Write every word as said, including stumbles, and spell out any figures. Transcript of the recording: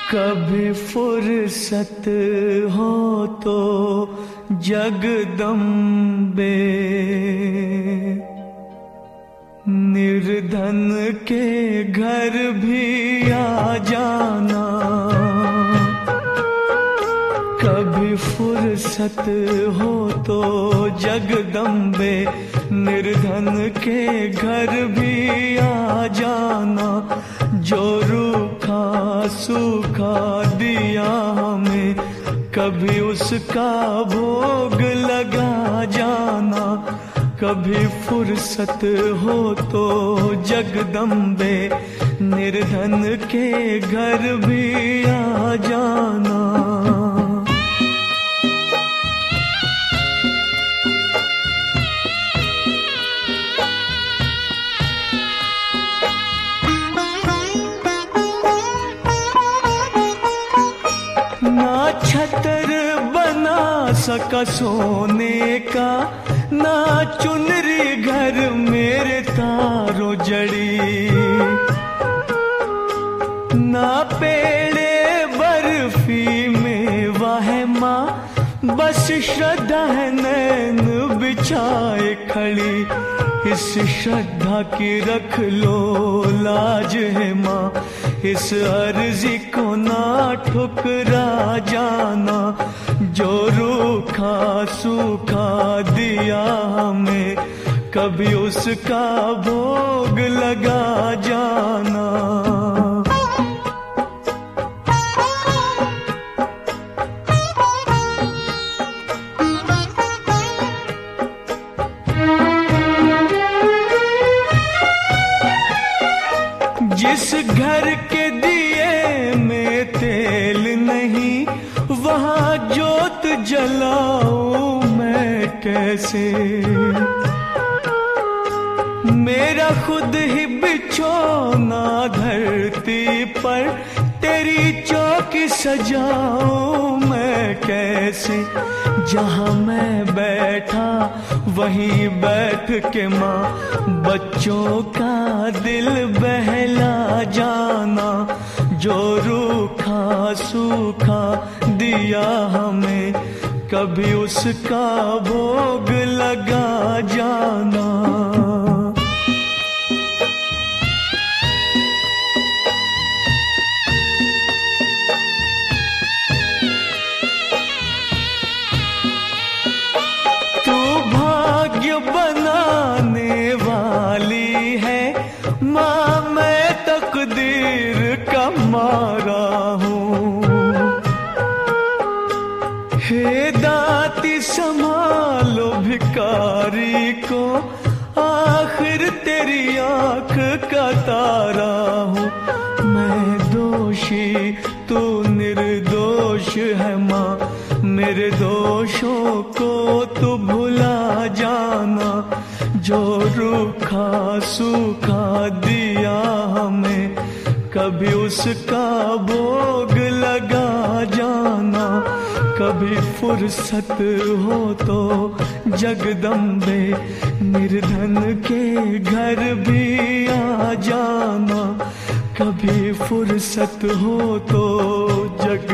कभी फुर्सत हो तो जगदम्बे, निर्धन के घर भी आ जाना। कभी फुर्सत हो तो जगदम्बे, निर्धन के घर भी आ जाना। जो रूखा सूखा दिया हमें, कभी उसका भोग लगा जाना। कभी फुर्सत हो तो जगदम्बे, निर्धन के घर भी आ जाना। ना छतर बना सका सोने का, ना चुनरी घर मेरे तारों जड़ी। ना पेड़े बर्फी में वाह माँ, बस श्रद्धा है नैन बिछाए खड़ी। इस श्रद्धा की रख लो लाज है माँ, इस अर्जी को ना ठुकरा जाना। जो रूखा सूखा दिया हमें, कभी उसका भोग लगा जाना। जिस घर के दिए में तेल नहीं, वहाँ जोत जलाऊं मैं कैसे। मेरा खुद ही बिछोना धरती पर, तेरी चौकी सजाऊं मैं कैसे। जहाँ मैं बैठा वहीं बैठ के माँ, बच्चों का दिल बहला जाना। जो रूखा सूखा दिया हमें, कभी उसका भोग लगा जाना। बनाने वाली है माँ, मैं तकदीर का मारा हूँ। हे दाती संभालो भिखारी को, आखिर तेरी आँख का तारा हूँ। मैं दोषी तू निर्दोष है माँ, मेरे दोषों को तू भुला जाना। जो रूखा सूखा दिया हमें, कभी उसका भोग लगा जाना। कभी फुर्सत हो तो जगदम्बे, निर्धन के घर भी आ जाना। कभी फुर्सत हो तो जग